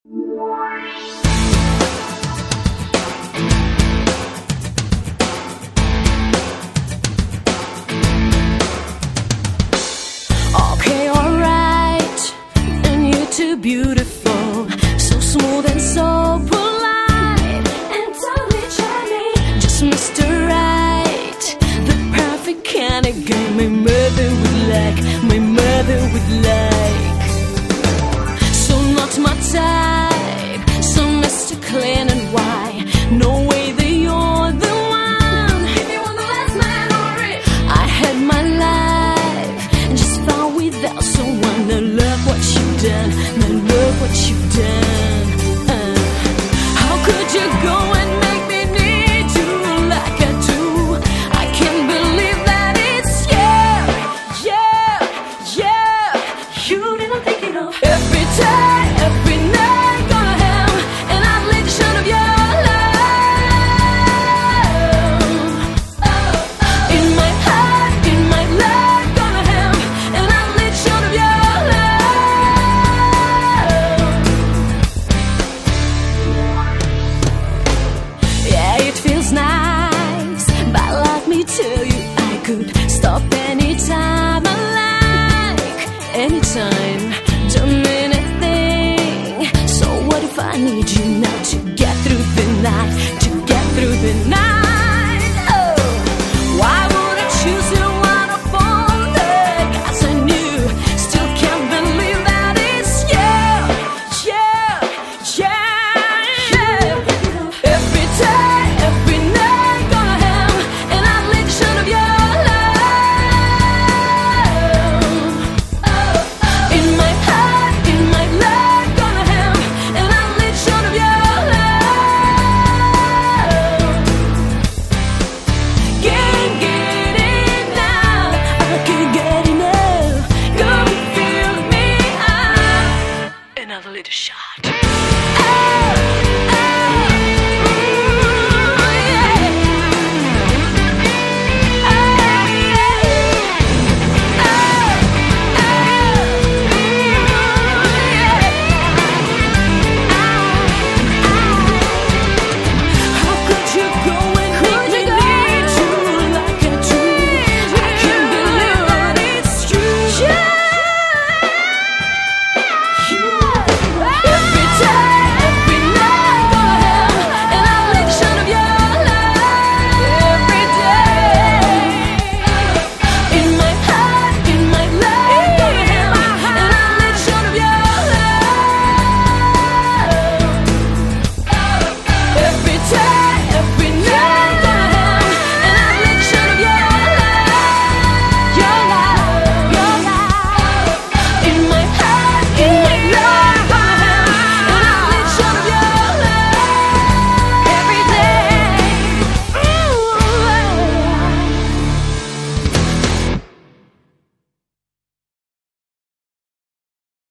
Okay, alright, and you're too beautiful, so smooth and so polite, and totally charming, just Mr. Right, the perfect kind of girl my mother would like, my mother would like. So not my type, so Mr. Clean and white, no way that you're the one. If you want the last man or it, I had my life just found without someone. I love what you've done, I love what you've done. How could you go and make me need you like I do? I can't believe that it's you that I'm thinking of. Every day, every night, gonna have an obligation of your love. In my heart, in my life, gonna have an obligation of your love. Yeah, it feels nice, but let me tell you, I could stop anytime I like, anytime, don't mean a thing. So what if I need you now to get through the night, to get through the night? Oh, why would I choose you out of all the guys I knew? Still can't believe that it's every day, every night, gonna have an obligation of your love. In my heart, in my life, gonna have an obligation of your love. Can't get enough, I can't get enough. Come fill me up, another little shot. Oh.